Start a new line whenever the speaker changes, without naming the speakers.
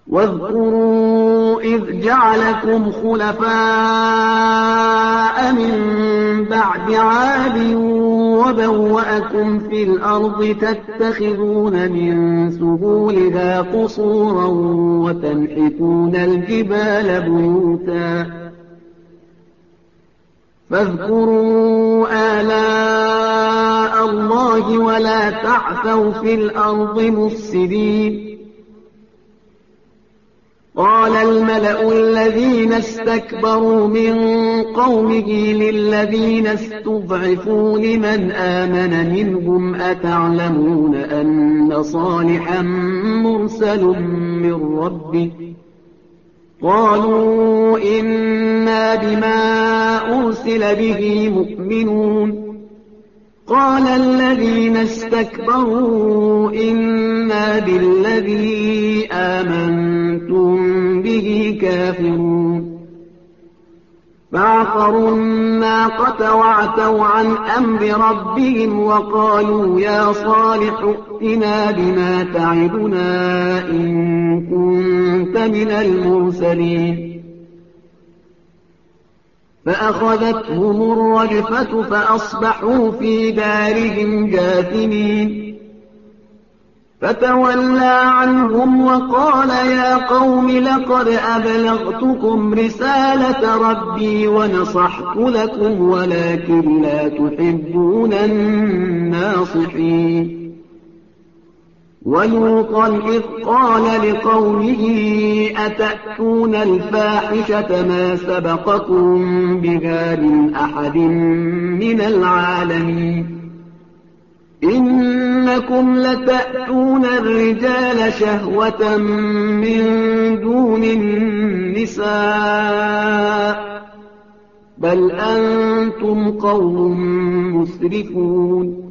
واذكروا إذ جعلكم خلفاء من بعد عاد وبوأكم في الأرض تتخذون من سهولها قصورا وتنحتون الجبال بيوتا فاذكروا آلاء الله ولا تعثوا في الأرض مفسدين. قال الملأ الذين استكبروا من قومه للذين استضعفوا لمن آمن منهم أتعلمون أن صالحا مرسل من ربه قالوا إنا بما أرسل به مؤمنون. قال الذين استكبروا إنا بالذي آمنتم به كافرون. فعقروا الناقة وعتوا عن أمر ربهم وقالوا يا صالح ائتنا بما تعدنا إن كنت من المرسلين. فأخذتهم الرجفة فأصبحوا في دارهم جاثمين. فتولى عنهم وقال يا قوم لقد أبلغتكم رسالة ربي ونصحت لكم ولكن لا تحبون الناصحين. ولوطا إذ قال لقومه أتأتون الفاحشة ما سبقكم بها من أحد من العالمين إنكم لتأتون الرجال شهوة من دون النساء بل أنتم قوم مسرفون.